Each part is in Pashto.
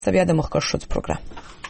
بیا د مخکښ ښځو پروګرام.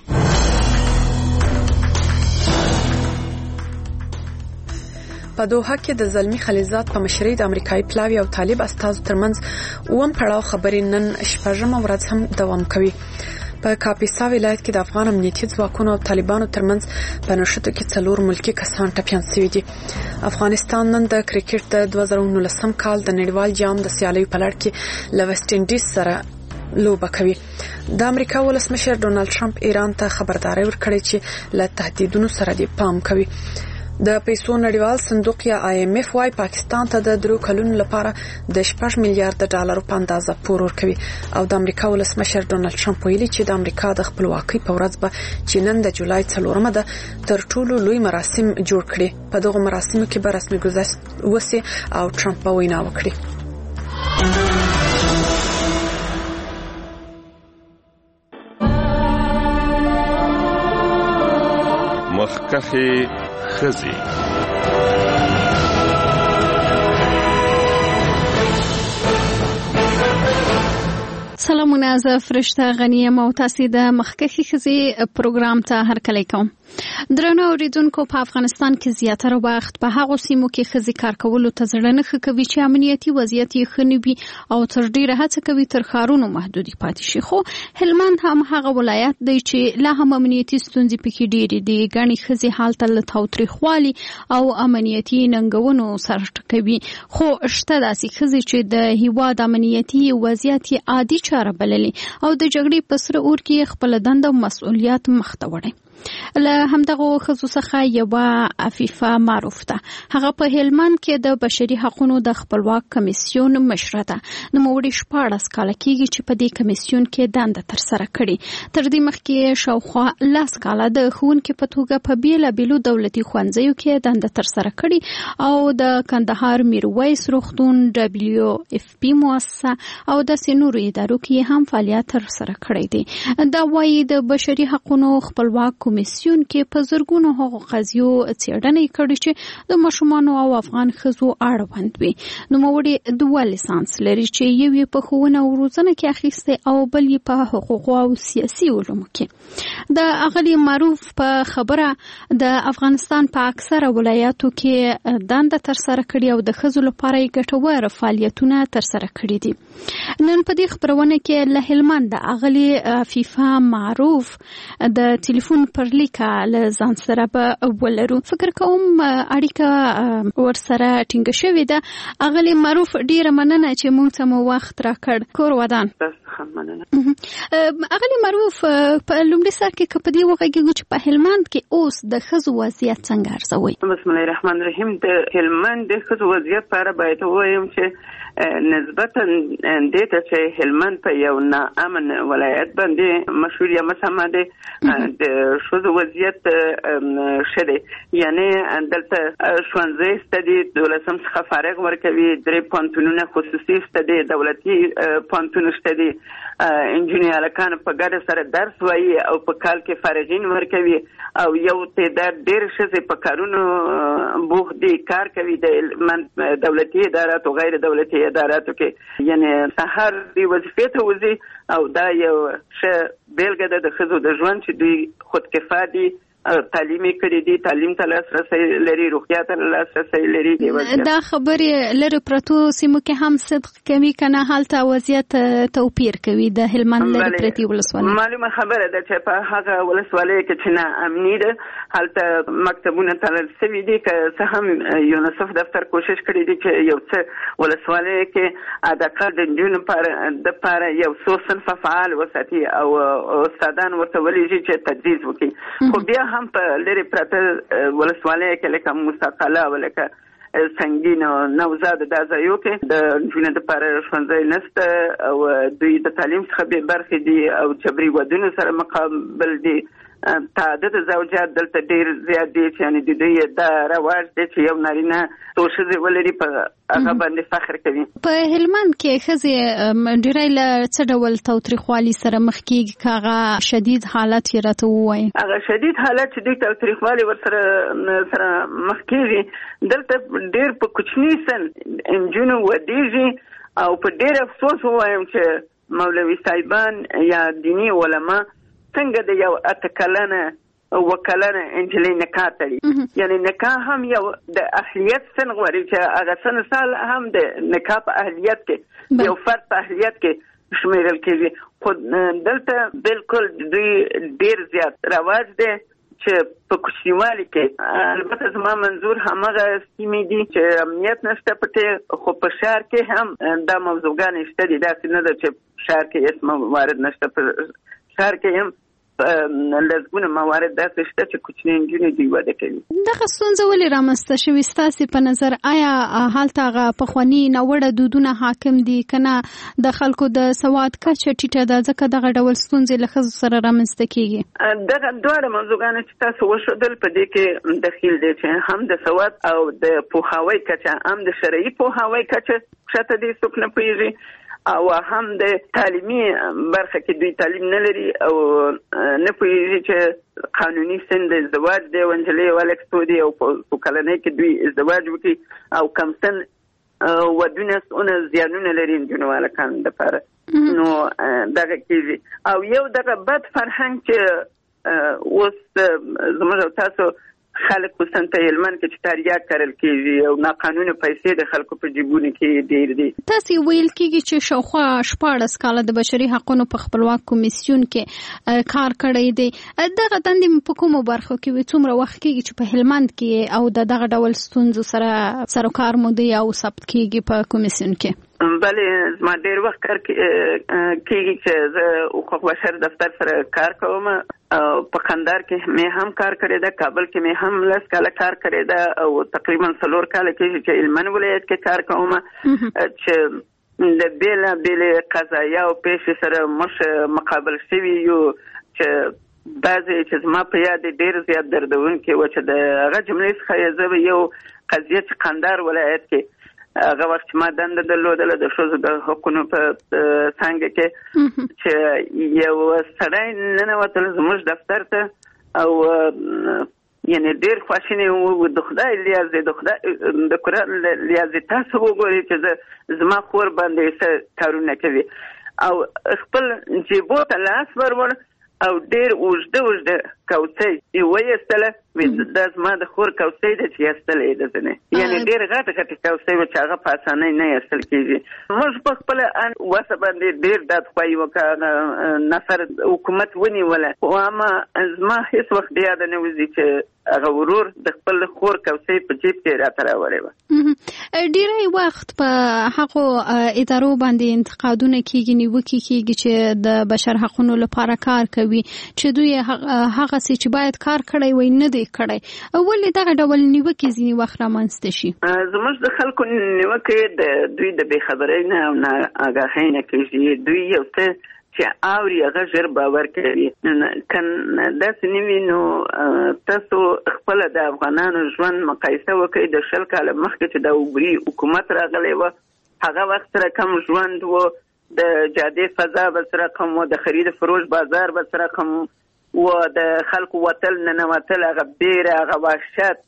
په دوحه کې د زلمی خلیلزاد په مشرۍ د امریکایي پلاوی او طالب استازو ترمنځ اوم پړاو خبرې نن شپږمه ورځ هم دوام کوي. په کاپیسا ولایت کې د افغان امنیتي ځواکونو او طالبانو ترمنځ په نښتو کې 4 ملکی کسان ټپيان شوي دي. افغانستان نن د کرکټ د 2019 کال د نړیوال جام د سیالیو په لړ کې له ویسټ انډیز سره لوبه کوي. د امریکا ولسمشر ډونالد ټرمپ ایران ته خبرداري ورکړې چې له تهدیدونو سره دی پام کوي. د پیسو نړیوال صندوق یا IMF وايي پاکستان ته د 3 کلونو لپاره د 6 میلیارډ ډالرو په اندازه پور ورکوي او د امریکا ولسمشر ډونالد ټرمپ ویلي چې د امریکا د خپلواکۍ په ورځ به چې نن د جولای 4مه ده تر ټولو لوی مراسم جوړ کړي. په دغه مراسمو کې به رسمي ګذشت وسی او ټرمپ به وینا وکړي. مخکښې ښځې. سلامونه، زه فرشته غنیم او تاسو د مخکښې ښځې پروګرام ته هرکلی کوم. درنو اوریدونکو، په افغانستان کې زیاتره وخت په هغو سیمو کې ښځې کار کولو ته زړه نه ښه کوي چې امنیتي وضعیت یې ښه نه وي او تر ډیره هڅه کوي تر ښارونو محدودې پاتې شي. خو هلمند هم هغه ولایت دی چې لا هم امنیتي ستونزې پکې ډېرې دي. ګڼې ښځې هلته له تاوتریخوالي او امنیتي ننګونو سره ټکوي. خو شته داسې ښځې چې د هیواد امنیتي وضعیت یې عادي چاره بللي او د جګړې په سره اور کې خپل دنده او مسؤلیت مخته وړي. له همدغه ښځو څخه یوه عفیفه معروف ده. هغه په هلمند کې د بشري حقوقو د خپلواک کمیسیون مشره ده. نوموړې 14 کاله کېږي چې په دې کمیسیون کې دنده ترسره کړې. تر دې مخکې شاوخوا 10 کاله د ښوونکې په توګه په بیلابیلو دولتي ښوونځیو کې دنده ترسره کړې او د کندهار میرویس روغتون، WFP مؤسسه او د نورو ادارو کې هم فعالیت ترسره کړی دی. دا وايي د بشري حقوقو خپلواک کمیسیون کې په زرګونو هغو قضیو څېړنې کړې چې د ماشومانو او افغان ښځو اړوند وي. نوموړې 2 لیسانس لري چې یو یې په ښوونه او روزنه کې اخیستی او بل یې په حقوقو او سیاسي علومو کې. د اغلي معروف په خبره د افغانستان په اکثره ولایاتو کې دنده ترسره کړې او د ښځو لپاره یې ګټور فعالیتونه ترسره کړي دي. نن په دې خبرونه کې له هلمند د اغلي عفیفه معروف د ټلیفون پر لیکه له ځان سره به ولرو. فکر کوم اړیکه ورسره ټینګه شوې ده. اغلي معروف ډیره مننه چې موږ ته مو وخت راکړ. کور ودان. اغلي معروف، په لومړي سر کې په دې وغږیږو چې په هلمند کې اوس د ښځو وضعیت څنګه ارزوي؟ بسم الله الرحمن الرحیم. د هلمند د ښځو وضعیت په اړه باید ووایم چې نسبتا دې ته چې هلمند په یو ناامن ولایت باندې مشهور یا مسمى دی د ښځو وضعیت ښه دی. یعنی دلته ښوونځي شته دي، 12 څخه فارغ ورکوي، 3 پوهنتونونه خصوصي شته دي، دولتي پوهنتون شته دي، انجینر هلکان په ګډه سره درس وایي او په کال کې فارغین ورکوي او یو تعداد ډېر ښځې په کارونو بوخت دي، کار کوي د دولتي ادارات او غیر دولتي اداراتو کې. یعنی سهار دی وظیفې ته وځي او دا یو ښه بیلګه ده د ښځو د ژوند چې دوی خودکفا دي، تعلیمي کړي دي، تعلیم ته لاسرسی لري، روغتیا ته لاسرسی لري. دا خبرې لري پرتو سیمو کې هم صدق کوي کنه هلته وضعیت توپیر کوي د هلمند لري پرتی ولسوالۍ؟ معلومه خبره ده چې په هغه ولسوالۍ کې چې نه امني ده هلته مکتبونه تړل شوي دي. که څه هم یونیسف دفتر کوشش کړی دی چې یو څه ولسوالۍ کې اداکار د نجونو لپاره یو څو صنفه فعال وساتي او استادان ورته ولېږي چې تدریس وکړي. خو بیا هم په لرې پرته ولسوالۍ کې لکه مستقله او لکه سنگین او نوزاد د ځایو کې د نجونو لپاره ښوونځی نشته او دوی د تعلیم څخه بې برخې دي او جبري ودونو سره مقابل دي. تعدد زوجات دلته ډیر زیات دي چې یعنی د دوی دا رواج دی چې یو نارینه څو ښځې ولري په هغه باندې فخر کوي. په هلمند کې ښځې ډېری له څه ډول تاوتریخوالي سره مخ کېږي؟ که هغه شدید حالت یې راته ووایي. هغه شدید حالت چې دوی تاوتریخوالي ورسره مخ کېږي دلته ډېر په کوچني سن نجونو ودېږي او په ډېر افسوس ووایم چې مولوي صاحبان یا دینی علما څنګه د یو اتکلنه وکلنه انجلۍ نکاح تړي، یعنی نکاح هم یو د اهلیت سن غواړي چې هغه سن سال هم د نکاح په اهلیت کې یو فرد په اهلیت کې شمیرل کېږي. خو دلته بالکل دوی ډیر زیات رواج دی چې په کوچنیوالي کې، البته زما منظور همغه سیمې دي چې امنیت نشته پټې، خو په ښار کې هم دا موضوعګانې شته دي. داسې نه ده چې ښار کې هېڅ موارد نشته، په ښار کې هم لږونه موارد داسې شته چې کوچنۍ نجونې دوی واده کوي. دغه ستونزه ولې رامنځته شوې ستاسې په نظر؟ آیا هلته هغه پخواني ناوړه دودونه حاکم دي که نه د خلکو د سواد کچه ټیټه ده ځکه دغه ډول ستونزې له ښځو سره رامنځته کیږي؟ دغه دواړه موضوعګانې چې تاسو وښودل په دې کې دخیل دي چې هم د سواد او د پوهاوی کچه، هم د شرعي پوهاوی کچه ښکته دي، څوک نه پوهېږي، او هم د تعلیمي برخه کې دوی تعلیم نه لري او نه پوهېږي چې قانوني سن د ازدواج دی او نجلۍ والکسو دي او په کلنۍ کې دوی ازدواج وکړي او کم سن ودونه څونه زیانونه لري نجونو والکانو دپاره. نو دغه کېږي او یو دغه بد فرهنګ چې اوس زموږ او تاسو خلک خصوصا په هلمند کې چې تریاک کرل کېږي او ناقانونه پیسې د خلکو په جیبونو کې ډېر دي. تاسې ویل کېږي چې شاوخوا 14 کاله د بشري حقونو په خپلواک کمیسیون کې کار کړی دی. دغه دندې په کومو برخو کې وي؟ څومره وخت کېږي چې په هلمند کې او د دغه ډول ستونزو سره سروکار مو دی او ثبت کېږي په کمیسیون کې؟ بلې زما ډېر وخت کار کېږي چې زه حقوق بشر دفتر سره کار کوم. په قندار کې مې هم کار کړی ده، کابل کې مې هم 10 کاله کار کړی ده او تقریبا 4 کاله کېږي چې هلمند ولایت کې کار کوم چې د بېلابېلې قضایا او پیښې سره موږ مقابل شوي یو چې بعضې چې زما په یاد ډېر زیات دردونکې وه چې د هغه جملې څخه زه یو قضیه چې قندار ولایت کې هغه وخت چې ما دنده درلودله د ښځو د حقونو په څانګه کې چې یو سړی ننوتل زموږ دفتر ته او یعنی ډېر خواشینی و، د خدای لیاز دی، د خدای د قرآن لیاز دی، تاسو وګورئ چې زما خور باندې څه کارونه کوي او خپل جیبو ته لاس ورور او ډېر اوږده کوڅۍ یې ویستله، دا زما د خور کوڅۍ ده چې ایستله یې ده ځنې، یعنې ډېر غټه کوڅۍ وه چې هغه په اسانۍ نه ایستل کېږي. موږ په خپله وسه باندې ډېر دادخواهي وکړه، نفر حکومت ونیوله، خو اما زما هېڅ وخت د یاده نه وځي چې هغه ورور د خپل خور کوڅۍ په جیب کې راته راوړې وه. ډېری وخت په هغو ادارو باندې انتقادونه کېږي، نیوکې کېږي چې د بشر حقونو لپاره کار کوي چې دوی هغسې چې باید کار کړی وي نه دی کړی. ولې دغه ډول نیوکې ځینې وخت رامنځته شي؟ زموږ د خلکو نیوکې د دوی د بې خبرۍ نه او نه آګاهۍ نه کېږي. دوی یو څه چې اوري هغه ژر باور کوي. که داسې نه وي نو تاسو خپله د افغانانو ژوند مقایسه وکړئ د 20 کاله مخکې چې د عبوري حکومت راغلی و، هغه وخت سره کم ژوند و، د جادې فضا به سره کم و، د خرید فروش بازار به سره کم و، د خلکو وتل ننوتل هغه بیره، هغه وحشت،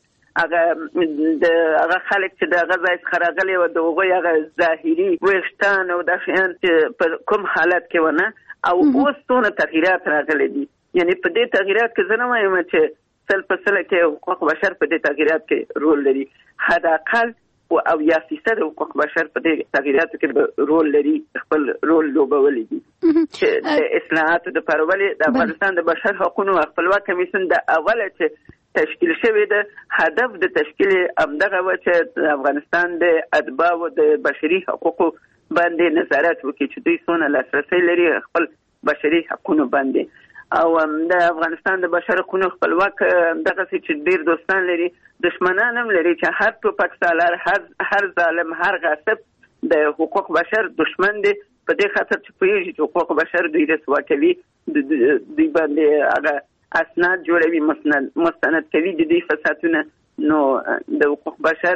هغه خلک چې د هغه ځای څخه راغلي وو د هغوی هغه ظاهري ویښتان او دا شیان چې په کوم حالت کې ونه او اوس څونه تغییرات راغلي دي. یعنی په دې تغییرات کې زه نه وایم چې 100% کې حقوق بشر په دې تغییرات کې رول لري، حداقل او 80% حقوق بشر په دې تغییراتو کې رول لري، خپل رول لوبولی دي. چې د اصلاحاتو د پرولې د افغانستان د بشر حقوقو خپلواک کمیسیون د اوله چې تشکیل شوی ده، هدف د تشکیل همدغه و چې د افغانستان د اتباعو د بشري حقوقو باندې نظارت وکړي چې دوی څونه لاسرسی لري خپل بشري حقوقو باندې. او د افغانستان د بشر حقوقو خپلواک دغه چې ډیر دوستان لري، دشمنان هم لري چې هر ټوپک سالار، هر ظالم، هر غاصب د حقوق بشر دشمن دی. په دې خاطر چې پوهیږي چې حقوق بشر دوی رسوا کوي، دوی باندې هغه اسناد جوړوي، مستند کوي، د دې فسادونه نو د حقوق بشر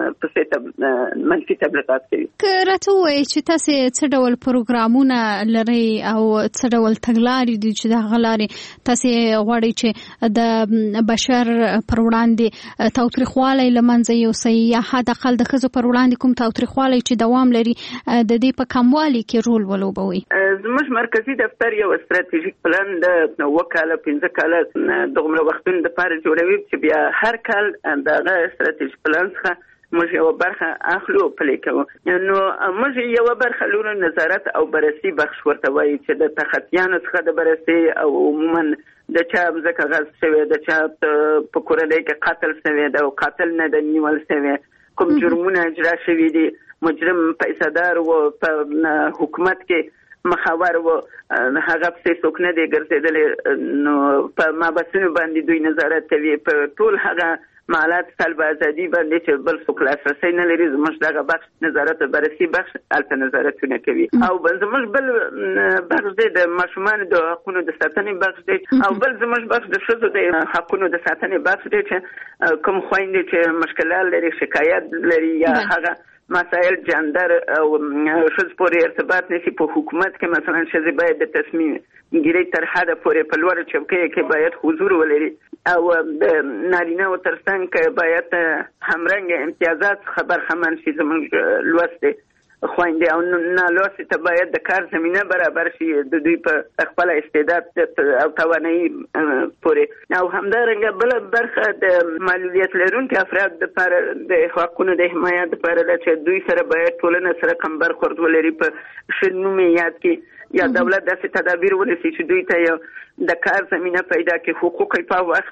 په منفي تبلیغات کوي. که راته وایي چې تاسو څه ډول پروګرامونه لري او څه ډول تګلارې دي چې د هغه لارې تاسو غواړئ چې د بشر پر وړاندې تاوتریخوالی له منځه یوسئ یا حد اقل د ښځو پر وړاندې کوم تاوتریخوالی چې دوام لري د دې په کموالي کې رول ولوبوي؟ زموږ مرکزي دفتر یو ستراتیژیک پلان د وکاله 15 کاله دغه وختونو لپاره جوړوي چې بیا هر کال دغه ستراتیژیک پلان څخه موږ یو برخه اخلو پلی کوو. نو موږ یو برخه لرو نظارت او بررسي بخش ورته وایي چې د تخطیانو څخه د بررسي او عموما د چا ځکه غصب شوی د چا په کورنۍ کې قتل شوی د قاتل نه د نیول شوی کوم جرمونه اجرا شوي دي مجرم پیسادار و په حکومت کې مخاور و هغه په څوک نه دی ګرځېدلی نو په مابسونو باندې دوی نظارت کوي په ټول هغه معلات طلب ازادي باندې چې بل څوک لاسرسی نه لري زموږ دغه بخش نظارت بررسي بخش هلته نظارتونه کوي او بل زموږ بل بخش دی د ماشومانو د حقونو د ساتنې بخش دی او بل زموږ بخش د ښځو د حقونو د ساتنې بخش دی چې کوم خویندې چې مشکلات لري شکایت لري یا هغه مسائل جندر او ښځو پورې ارتباط نشي په حکومت کې مثلا ښځې باید د تصمیم ګیرۍ تر حده پورې په لوړه چوکۍ کې باید حضور ولري او د نارینه و ترڅنګ کې باید همرنګ امتیازات برخمن شي زموږ لوستې خويندې او نالوستې ته باید د کار زمینه برابر شي د دوی په خپل استعداد او توانایي پورې او همدارنګه بل برخه د معلولیت لرونکو افراد لپاره د حقوقو د حمایت لپاره چې دوی سره باید ټولنه سره کم برخورد ولري په شنو یاد کې یا دولت داسې تدابیر ونیسي چې دوی ته یو د کار زمینه پیدا کې حقوق په وخت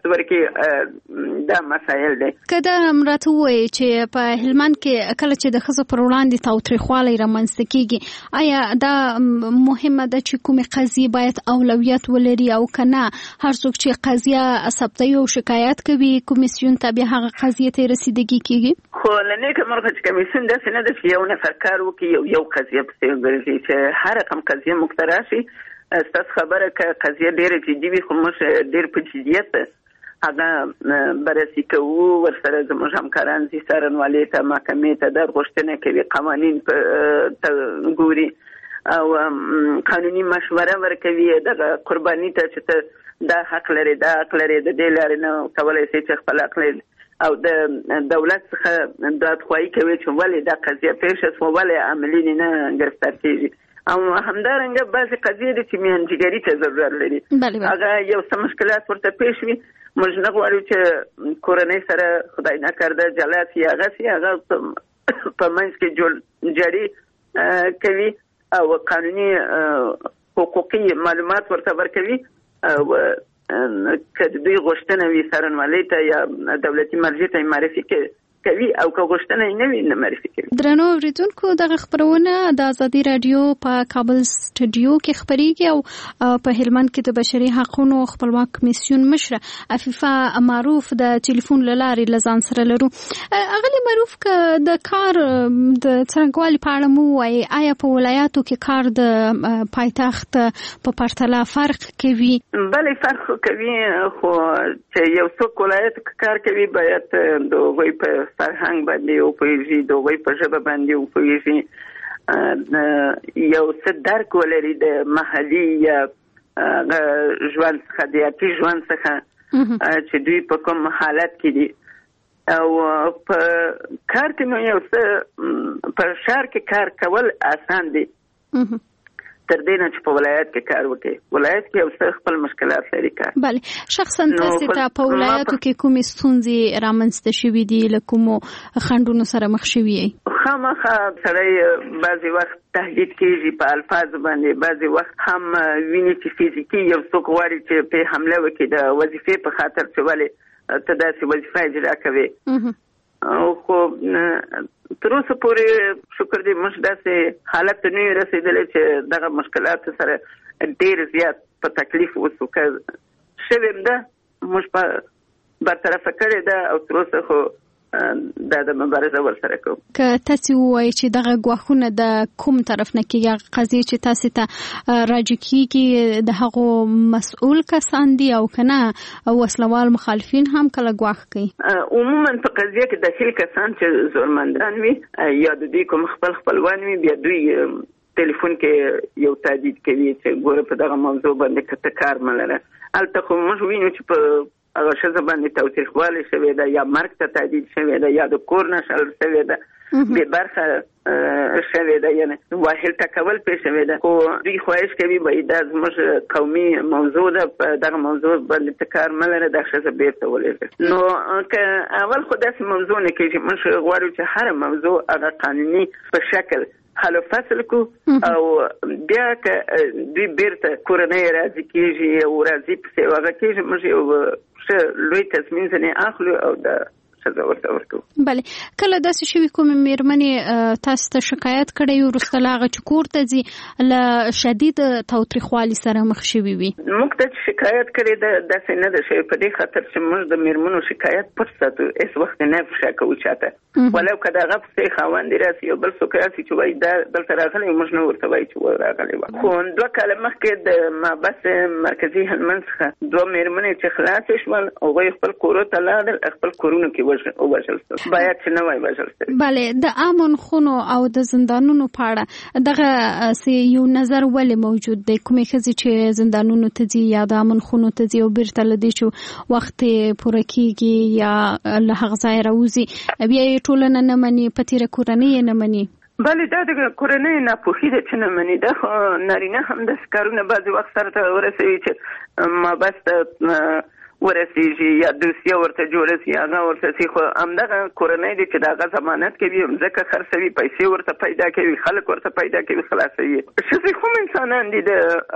ورکې دا مسایل دي. که دا راته ووایي چې په هلمند کې کله چې د ښځو پر وړاندې تاوتریخوالی رامنځته کېږي آیا دا مهمه ده چې کومې قضیې باید اولویت ولري او که نه هر څوک چې قضیه ثبتوي او شکایت کوي کمیسیون ته بیا هغه قضیې ته رسیدګي کېږي؟ خو له نیکه مرغه چې کمیسیون داسې نه ده چې یو نفر کار وکړي یو قضیه پسې وګرځي چې هر رقم قضیه مقترح شي ستاسو خبره که قضیه ډېره جدي وي خو موږ ډېر په جدیت هغه بررسي کوو ورسره زموږ همکاران ځي څارنوالۍ ته محکمې ته دا غوښتنه کوي قوانین ته ګوري او قانوني مشوره ورکوي دغه قرباني ته چې ته دا حق لري دا حق لري د دې لارې نه کولی شي چې خپل حق لري او د دولت څخه دادخواهي کوي چې ولې دا قضیه پیښه شوه ولې عاملین نه ګرفتار کېږي او همدارنګه بعضې قضیې دي چې میانجګري ته ضرورت لري هغه یو څه مشکلات ورته پیښ وي موږ نه غواړو چې کورنۍ سره خدای نکرده جلا سي هغه سي هغه په منځ کې جاري کوي او قانوني حقوقي معلومات ورته ورکوي او که دوی غوښتنه وي څارنوالۍ ته یا دولتي مرجع ته معرفي کوي او که غوښتنه یې نه وي نه معرفي کوي. درنو اورېدونکو دغه خپرونه د ازادي راډیو په کابل سټوډیو کې خپرېږي او په هلمند کې د بشري حقوقو خپلواک کمیسیون مشره عفیفه معروف د ټلیفون له لارې له ځان سره لرو. اغلې معروف که د کار د څرنګوالي په اړه مو ووایي آیا په ولایاتو کې کار د پایتخت په پرتله فرق کوي؟ بلې فرق کوي خو چې یو څوک ولایت کار کوي باید د هغوی په فرهنګ باندې وپوهېږي د هغوی په ژبه باندې وپوهېږي یو څه درک ولري د محلي یا ژوند څخه د یاتي ژوند څخه چې دوی په کوم حالت کې دي او په کار کې نو یو څه په ښار کې کار کول آسان دي تر دې نه چې په ولایت کې کار وکړي ولایت کې یو څه خپل مشکلات لري کار. بله شخصا تاسو ته په ولایتو کې کومې ستونزې رامنځته شوي دي له کومو خنډونو سره مخ شوي یې؟ خامخا سړی بعضې وخت تهدید کېږي په الفاظو باندې بعضې وخت هم ویني چې فزیکي یو څوک غواړي چې پرې حمله وکړي د وظیفې په خاطر چې ولې ته داسې وظیفه اجرا کوې خو تر اوسه پورې شکر دې موږ داسې حالت ته نه یو رسېدلی چې دغه مشکلاتو سره ډېر زیات په تکلیف اوسو که شوې ده موږ په برطرفه کړې ده او تر اوسه خو د مبارزه ورسره کوو. که تاسو وایي چې دغه ګواښونه د کوم طرف نه کیږي، قضیه چې تاسو ته راځي کیږي د هغو مسؤل کسان دي او کنه وسلوال مخالفین هم کله ګواښ کوي؟ عموما په قضیه کې داخل کسان چې زورمندان وي یا د دوی کوم خپلوان وي، بیا دوی ټلیفون کې یو تهدید کوي چې ګوره په دغه موضوع باندې کته کار ملره. البته خو موږ وینو چې په هغه ښځه باندې تاوتریخوالی شوی ده یا مرګ ته تهدید شوی ده یا د کور نه شړل شوی ده، بې برخه شوی ده، یعنې واهل ټکول پرې شوی ده. خو دوی خواهش کوي باید دا زموږ قومي موضوع ده، په دغه موضوع باندې ته کار ملره، دا ښځه بیرته ولېږه. نو که اول خو داسې موضوع نه کېږي، موږ غواړو چې هره موضوع هغه قانوني په شکل حل فصل کو او بیا که دوی بیرته کورنۍ راضي کېږي او راضي پسې هغه کېږي، موږ یو ښه لوی تصمیم ځنې اخلو او د ښځه ورته ورکوو. بله، کله داسې شوي کومې مېرمنې تاسو ته شکایت کړی وروسته له هغه چې کور ته ځي له شدید تاوتریخوالي سره مخ شوي وي؟ موږ ته چې شکایت کړې ده داسې نه ده شوې، په دې خاطر چې موږ د مېرمنو شکایت پټ ساتو، هېڅ وخت نه افشا کوو چاته، ولو که د هغه پسې خاوند راسي او بل څوک راسي چې وایي دا دلته راغلی، موږ نه ورته وایو چې راغلی وه. خو 2 کاله مخکې د محبس مرکزي هلمند څخه 2 مېرمنې چې خلاصې شول، هغوی خپل کورو ته لاړل، خپل کورونو کې ووژل شول، باید چې نه وای وژل شوي. بله، د امن خونو او د زندانونو په اړه دغه یو نظر ولې موجود دی؟ کومې ښځې چې زندانونو ته ځي یا د امن خونو ته ځي او بیرته له دې چې وخت پوره کېږي یا له هغه ځایه راوځي، بیا یې ټولنه نه مني، په تېره کورنۍ یې نه مني؟ بله، دا د کورنۍ ناپوهي ده چې نه مني. دا خو نارینه هم داسې کارونه بعضې وخت سره ته ورسوي چې محبس ته ورسیږي یا دوسیه ورته جوړه سي، هغه ورته سي. خو همدغه کورنۍ دی چې د هغه ضمانت کوي، ځکه خرڅوي، پیسې ورته پیدا کوي، خلک ورته پیدا کوي، خلاصوي. ښځې خو انسانان دي،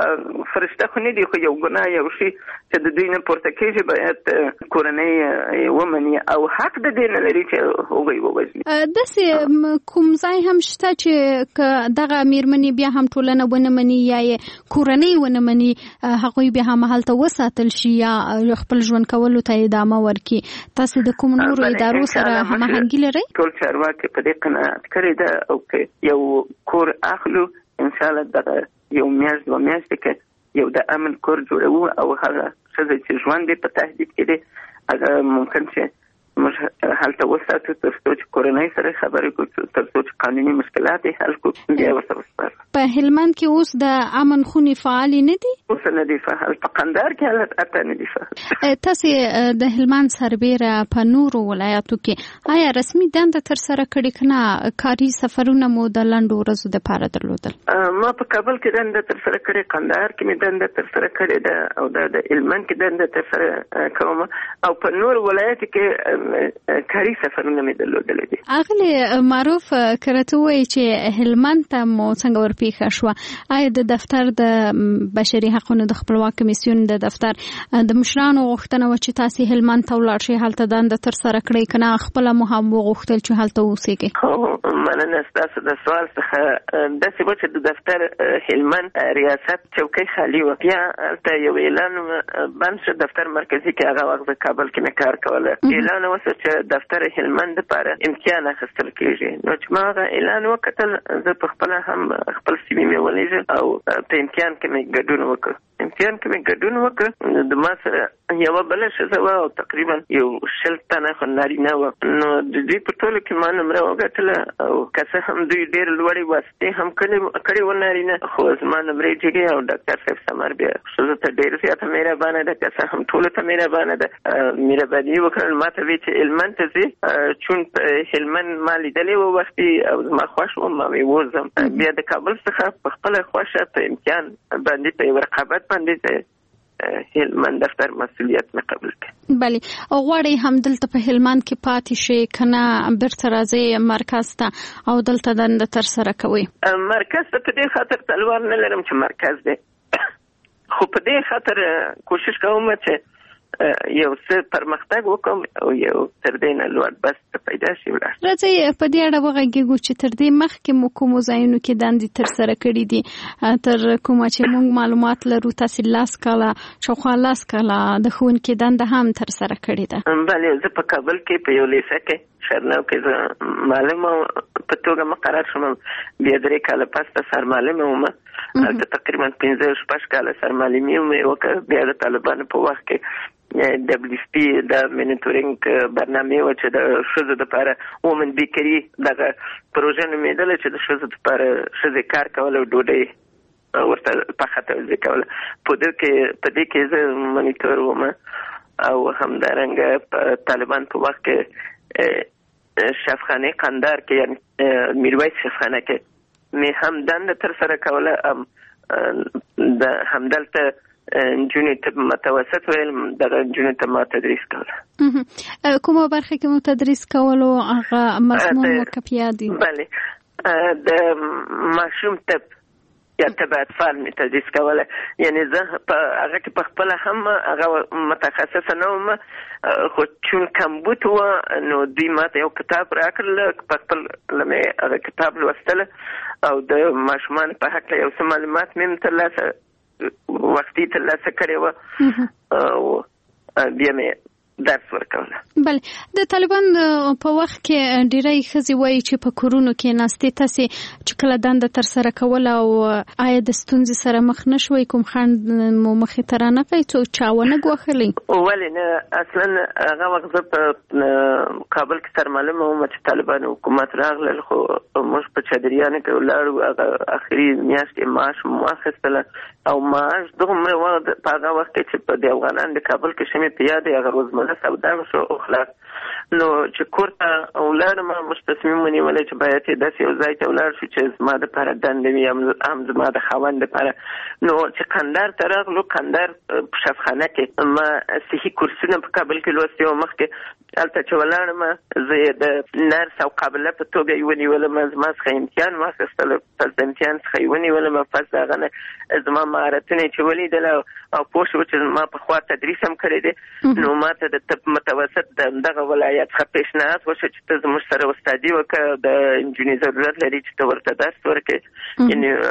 د فرشته خو نه دي، خو یو ګناه یو شي چې د دوی نه پورته کېږي باید کورنۍ ومني او حق د دې نه لري چې هغوی ووژني. داسې کوم ځای هم شته چې که دغه مېرمنې بیا هم ټولنه ونه مني یا یې کورنۍ ونه مني، هغوی بیا هم هلته وساتل شي یا خپل ژوند کولو ته ادامه ورکړي؟ تاسو د کوم نورو ادارو سره هماهنګي لرئ؟ ټول چارواکي په دې قناعت کړی ده او که یو کور اخلو انشاءالله دغه یو میاشت 2 میاشتې کې یو د امن کور جوړوو او هغه ښځه چې ژوند یې په تهدید کې دی هغه ممکن چې موږ هلته وساتو تر څو چې کورنۍ سره خبرې کړو، تر څو چې قانوني مشکلات یې حل کړو، بیا ورته وسپارو. په هلمند کې اوس د امن خونې فعالې نه دي؟ اوس نه دي فعال. په قندهار کې حالت اته نه دي فعال. تاسې د هلمند سربیره په نورو ولایاتو کې آیا رسمي دنده ترسره کړې که نه کاري سفرونه مو د لنډو ورځو دپاره درلودل؟ ما په کابل کې دنده ترسره کړې، قندهار کې مې دنده ترسره کړې ده او د هلمند کې دنده ترسره کوم او په نورو ولایاتو کې کاري سفرونه مې درلودلې دي. اغلی معروف، که راته ووایي چې هلمند ته مو څنګه ورپېښه شوه، آیا د دفتر د بشري حقونو د خپلواک کمیسیون د دفتر د مشرانو غوښتنه وه چې تاسې هلمند ته ولاړ شئ، هلته دنده ترسره کړئ که نه خپله مو هم وغوښتل چې هلته اوسېږئ؟ مننه ستاسو د سوال څخه. داسې وه چې د دفتر هلمند ریاست چوکۍ خالي وه، بیا هلته یو اعلان بند شو دفتر مرکزي کې، هغه وخت د کابل کې مې کار کوله. اعلان وسو چې دفتر هلمند لپاره امتحان اخیستل کېږي. نو چې ما هغه اعلان وکتل، زه په خپله هم خپل سی وي مې ولېږه او په امتحان کې مې ګډون وکړ. د ما سره یوه بله ښځه وه او تقریبا یو 20 تنه خو نارینه وه. نو د دوی په ټولو کې ما نمره وګټله او که څه هم دوی ډېر لوړې واسطې هم کړې وه نارینه، خو زما نمرې ټیټې او ډاکټر صاحب ثمر بیا ښځو ته ډېر زیاته مهربانه ده، که څه هم ټولو ته مهربانه ده. مهرباني وکړل، ما ته وی چې هلمند ته ځې، چون په هلمند ما لیدلې وه وختي او زما خوښ وه، ما وی وځم. بیا د کابل څخه په خپله خوښه په امتحان باندې په یو رقابت باندې هلمند دفتر مسؤلیت مې قبول کړ. بله، غواړئ هم دلته په هلمند کې پاتې شئ که نه بیرته راځئ مرکز ته او دلته دنده ترسره کوئ؟ مرکز ته په دې خاطر تلوار نه لرم چې مرکز دی، خو په دې خاطر کوشش کوم چې یو څه پرمختګ وکم او یو تر دې نه لوړ بس پیدا شي ولاړ. راځئ په دې اړه وغږیږو چې تر دې مخکې مو کومو ځایونو کې دندې ترسره کړي دي، تر کومه چې موږ معلومات لرو تاسې 10 کاله شاوخوا 10 کاله د ښوونکي دنده هم ترسره کړې ده. بله، زه په کابل کې په یو لیسه کې شرنو کې معلومه په توګه مقرر شوم. بیا 3 کاله پس سرمعلمه وم. هلته تقریبا 15-16 کاله سرمعلمي مې وکړه. بیا د طالبانو په وخت کې WSP د مینیټورینګ برنامه و چې د ښځو دپاره وومن بیکري دغه پروژه نومېدله چې د ښځو دپاره ښځې کار کول او ډوډۍ ورته پخه تولید کوله. په دې کې زه مونیټور وم او همدارنګه په طالبان په وخت کې شفخانه قندار کې یعنی میرویس شفخانه کې مې هم دنده تر سره کوله. د همدلته نجونې ته متوسط ویل دغه نجونې ته ما تدریس کوله. کومه برخه کې مو تدریس کولو هغه مضمون وکپیا دي؟ بله د ماشوم طب یا طب اطفال می تدریس کوله. یعنی زه په هغه کې په خپل هم هغه متخصصه نه وم، خو چون کمبود و نو دوی ماته یو کتاب راکړل، په خپل لمې هغه کتاب لوستل او د ماشومان په حق یو څه معلومات مې ترلاسه وختي ترلاسه کړې وه او بیا مې درس ورکوله. بله، د طالبان په وخت کې ډیری ښځې وایي چې په کورونو کې ناستې تاسې چې کله دنده تر سره کوله او آیا د ستونزې سره مخ نه شوئ؟ کوم خنډ مو مخې ته رانغی څو چا ونه ګوښلی؟ ولې نه، اصلا هغه وخت زه په کابل کې سرمعلمه وم چې طالبان حکومت راغلل، خو موږ په چادریانو کې ولاړو. هغه اخري میاشتې معاش مو واخیستله او معاش دغه وخت په هغه وخت کې چې په د افغانان د کابل کې شمې په یاد هغه روزمره سودا شو او خلاص. نو چې کور ته ولاړم موږ تصمیم ونیولی چې باید داسې یو ځای ته ولاړ شو چې زما دپاره دنده وي هم زما د خاوند دپاره. نو چې قندار ته راغلو، قندار په شفخانه کې ما صحي کورسونه په کابل کې لوستي وو. مخکې هلته چې ولاړم زه یې د نرس او قابله په توګه یې ونیولم. زما څخه امتحان واخیستل، پس د امتحان څخه یې ونیولم. پس د هغه نه زما مهارتونه یې چې ولیدل او پوه شو چې ما پخوا تدریس هم کړی دی، نو ما ته د متوسط دغه ولایت څخه پیشنهاد وشو چې ته زموږ سره استادي وکړه، د نجونې ضرورت لري چې ته ورته درس ورکړې.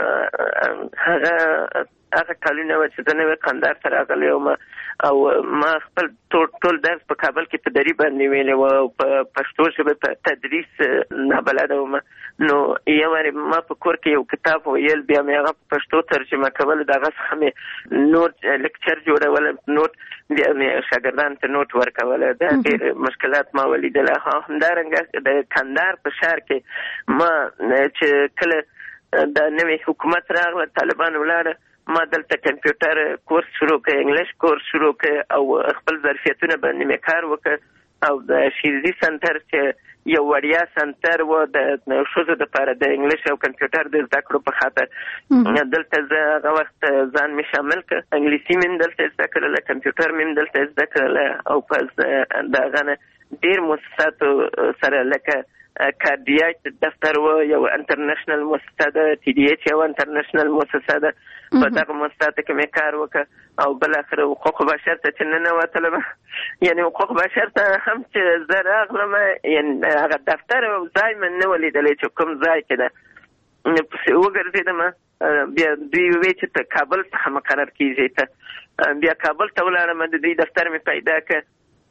یعنې هغه کلونه وه چې زه نوی قندار ته راغلی وم او ما خپل ټول درس په کابل کې په دري باندې ویلی و او په پښتو ژبه په تدریس نابلده وم. نو یو وارې ما په کور کې یو کتاب ویل، بیا مې هغه په پښتو ترجمه کول، د هغه څخه مې نوټ لیکچر جوړول، نوټ بیا مې شاګردانو ته نوټ ورکوله. دا ډېر مشکلات ما ولیدله. همدارنګه د کندهار په ښار کې ما چې کله د نوي حکومت راغله، طالبان ولاړه، ما دلته کمپیوټر کورس شروع کړ، انګلیش کورس شروع کړ او خپل ظرفیتونه باندې مې کار وکړ. او د شیرزي سنټر چې یو وړیا سنټر و د ښځو دپاره د انګلیش او کمپیوټر د زده کړو په خاطر، دلته زه هغه وخت ځان مې شامل کړ. انګلیسي مې دلته زده کړله، کمپیوټر مې دلته زده کړله او پس د هغه نه ډېر مؤسساتو سره لکه کاردیاک دفتر و یو انټرنیشنل مؤسسه ده، TDH یو انټرنیشنل مؤسسه ده، په دغه مؤسساتو کې مې کار وکړ او بالاخره حقوق بشر ته چې ننوتلم، یعنې حقوق بشر ته هم چې زه راغلم، یعنې هغه دفتر او ځای مې نه ولیدلی چې کوم ځای کې ده. پسې وګرځېدم، بیا دوی وویل چې ته کابل څخه مقرر کېږي. ته بیا کابل ته ولاړم، د دوی دفتر مې پیدا کړ.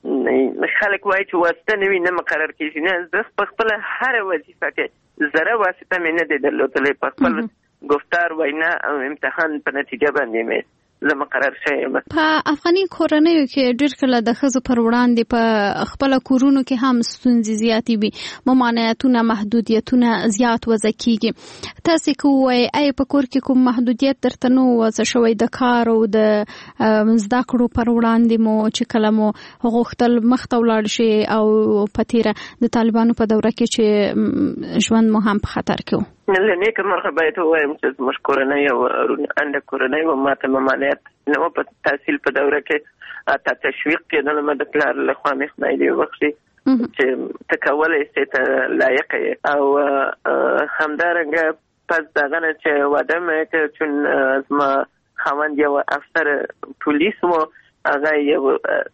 خلک وایي چې واسطه نه وي نه مقرر کېږي. نه، زه په خپله هره وظیفه کې ذره واسطه مې نه دی درلودلی، په خپل گفتار، وینا او امتحان په نتیجه باندې مې زه مقرر شویم. په افغاني کورنیو کې ډېر کله د ښځو پر وړاندې په خپله کورونو کې هم ستونزې زیاتې وي، ممانعتونه، محدودیتونه زیات وضع کېږي. تاسې که ووایئ ایا په کور کې کوم محدودیت درته نه وضع شوی د کار او د زده کړو پر وړاندې مو چې کله مو غوښتل مخ ته ولاړ شي او په تېره د طالبانو په دوره کې چې ژوند مو هم په خطر کې و؟ له نیکه مرغه باید ووایم چې زموږ کورنۍ او انډه کورنۍ و، ما ته ممانعت نه و په تحصیل په دوره کې، حتی تشویق کېدلم د پلار له خوا مې خدای دې وبخښي چې ته کولی شې، ته لایق یې. او همدارنګه پس د هغه نه چې واده مې کړ، چون زما خاوند یو افسر پولیس و، هغه یو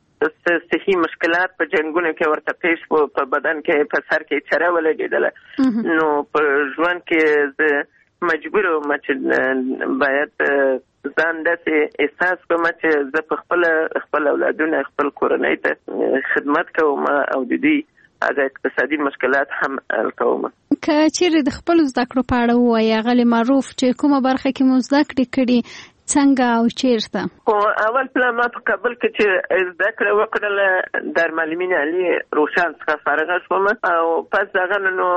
صحي مشکلات په جنګونو کې ورته پیش و، په بدن کې په سر کې چره ولګېدله. نو په ژوند کې زه مجبور وم چې باید ځان داسې احساس کوم چې زه په خپل اولادونه، خپل کورنۍ ته خدمت کوم او د دوی هغه اقتصادي مشکلات هم حل کوم. که چیرې د خپل زده کړو په اړه ووایي غلی معروف چې کومه برخه کې مو زده کړې کړي څنګه او چیرته؟ خو اول پلان ما په کابل کې چې زده کړه وکړله د معلمین علي روشن څخه فارغه شوم او پس دغه نو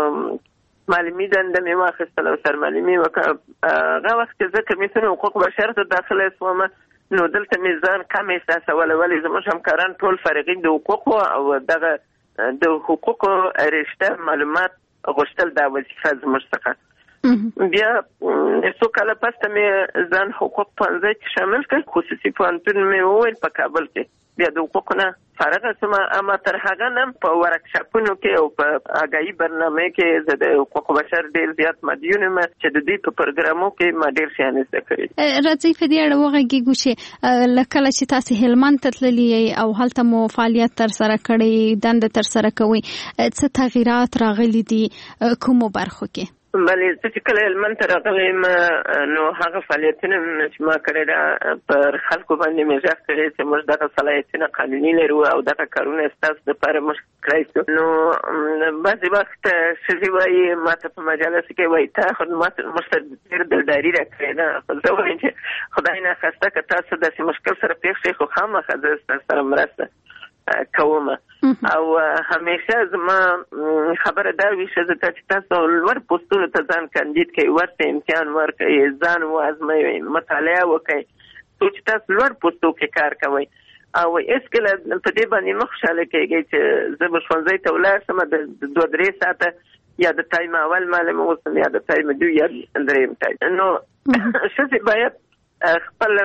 معلمي دنده مې واخیستله او سرمعلمي وکړه. هغه وخت چې زه کمیسیون حقوق بشر ته داخله شوم نو دلته مې ځان کم احساسوله، ولې زموږ همکاران ټول فارغین د حقوقو او دغه د حقوقو رشته معلومات غوښتل دا وظیفه زموږ څخه. بیا څو کاله پس ته مې ځان حقوق پوهنځي کې شامل کړ، خصوصي پوهنتون مې وویل په کابل کې. بیا د حقوقو نه فارغه شوم، اما تر هغه نه په ورکشاپونو کې او په اګایي برنامه کې زه د حقوق بشر ډېر زیات مدیون یم چې د دوی په پروګرامو کې ما ډېر شیان زده کړي. راځئ په دې اړه وغږیږو چې له کله چې تاسې هلمند ته تللي او هلته مو فعالیت ترسره کړی، دنده ترسره کوئ، څه تغییرات راغلي دي کومو برخو کې؟ بلې زه چې کله هلمند ته راغلی یم نو هغه فعالیتونه چې ما کړی ده پر خلکو باندې مې غږ کړی چې موږ دغه صلاحیتونه قانوني لرو او دغه کارونه ستاسو دپاره موږ کړی شو. نو بعضې وخت ښځې وایي ما ته په مجالسو کې وایي تا خو موږ سره ډېر دلداري راکړې ده. خو زه وایم چې خدای ناخواسته که تاسو داسې مشکل سره پېښ شئ خو خامخا زه ستاسو سره مرسته کوم. او همیشه زما خبره دا وي ښځو ته چې تاسو لوړ پوستونو ته ځان کاندید کړئ، ورته امتحان ورکړئ، ځان وازموئ، مطالعه وکړئ، څو چې تاسو لوړ پوستو کې کار کوئ. او هېڅکله په دې باندې مه خوشحاله کېږئ چې زه به ښوونځي ته ولاړ شم د 2-3 ساعته یا د ټایم اول معلم اوسم یا د ټایم 2 یا 3 ټایم. نو ښځې باید خپل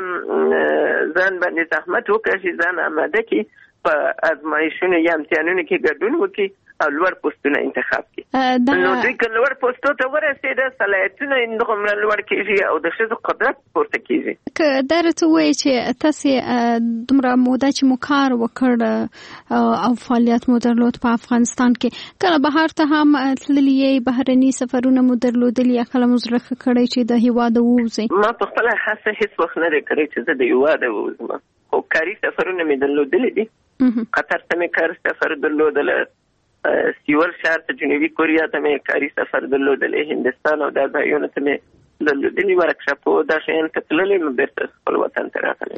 ځان باندې زحمت وکړي چې ځان آماده کړي په ازمایښونو یا امتحانونو کې ګډون وکړي او لوړ پوستونه انتخاب کړي. نو دوی که لوړ پوستو ته ورسېده صلاحیتونه یې دومره لوړ کېږي او د ښځو قدرت پورته کېږي. که دا راته ووایي چې تاسې دومره موده چې مو کار وکړ او فعالیت مو درلود په افغانستان کې، کله بهر ته هم تللي یې، بهرني سفرونه مو درلودلي یا کله مو زړه ښه کړی چې د هېواده ووځئ؟ ما په خپله هڅه هېڅ وخت نه دی کړی چې زه د هېواده ووځم، خو کاري سفرونه مې درلودلي دي. قطر ته مې کاري سفر درلودلی، سیول ښار ته جنوبي کوریا ته مې کاري سفر درلودلی، هندستان او دا ځایونو ته مې درلودلي ورکشاپو دا شیان ته تللی یم، بېرته خپل وطن ته راغلی.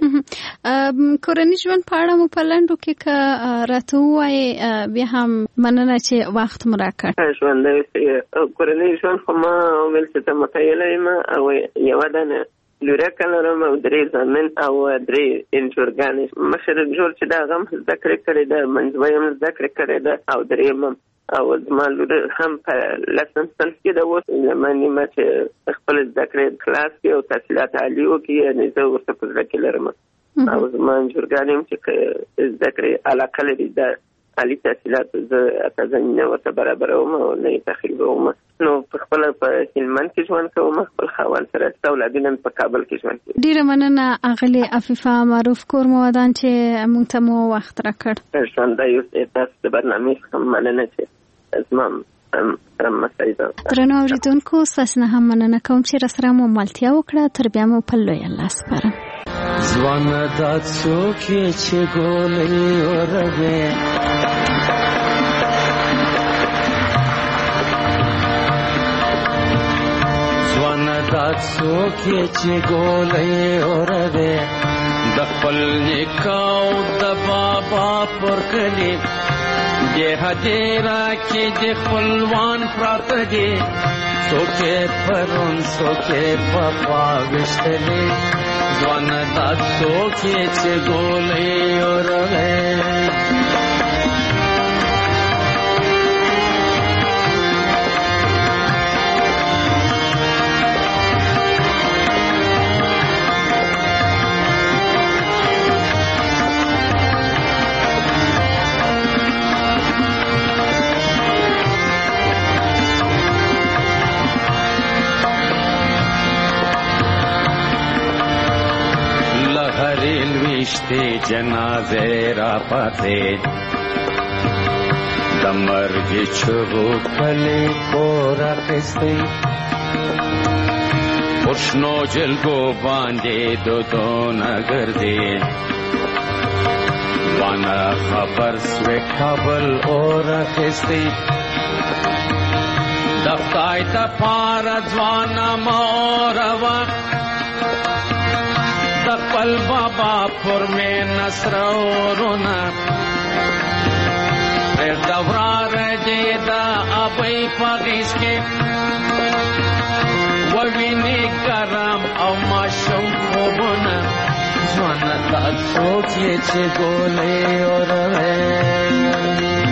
کورني ژوند په اړه مو په لنډو کې که راته ووایې بیا هم مننه چې وخت مو راکړ. ژوندی کورني ژوند خو ما ویل چې ته متعیله یم او یوه دانه لورکه لرم او 3 زامن او 3 انجورګانې. مشر انجور چې دا هغه هم زده کړې کړې ده، منځوی هم زده کړې کړې ده او درېیم هم. او زما لور هم په 10م صنف کې ده اوس، زما نیمه چې خپل زده کړې کلاس کې او تحصیلات عالي وکړي، یعنې زه ورته په زړه کې لرم. او زما انجورګانې هم چې زده کړې علاقه لري د عالي تحصیلات زه زمینه ورته برابروم او نه یې تخریبوم. نو په خپله په هلمند کې ژوند کوم، خپل خاوند سره ستا اولادونه مې په کابل کې ژوند کوي. ډېره مننه اغلې عفیفه معروف کور مو ودان چې موږ ته مو وخت راکړ. ژوندی اوسئ، تاسو د برنامې څخه مننه چې زما سره مسایي ده. درنو اورېدونکو ستاسو نه هم مننه کوم چې راسره مو ملتیا وکړه. تر بیا مو په لوی الله سپارم. ځوانه دا څوک یې چې ګولۍ اوروې، دا څوک یې چې ګولۍ اوروې، د خپل نیکه او د بابا پر کلي دې هدیره کې د خپلوان پراته دي، څوک یې پرون څوک یې پخوا ویشتلي، ځوانه دا څوک یې چې ګولۍ اوروې. ویشتی جنازه را پاتے د مرګ چغو کلی کور اخیستی، پرشنو جلگو باندې دودونه ګرځي، وانا خبر سوی کابل اور خستی دفتای تا پار جوانا موروا دقل بابا پر میں نصر اورونا پھر دورار جیدا ابی پاگیس کے ووینی کرم او ماشم خوبونا جوانا تا سوچ یہ چھ گولے اور ہے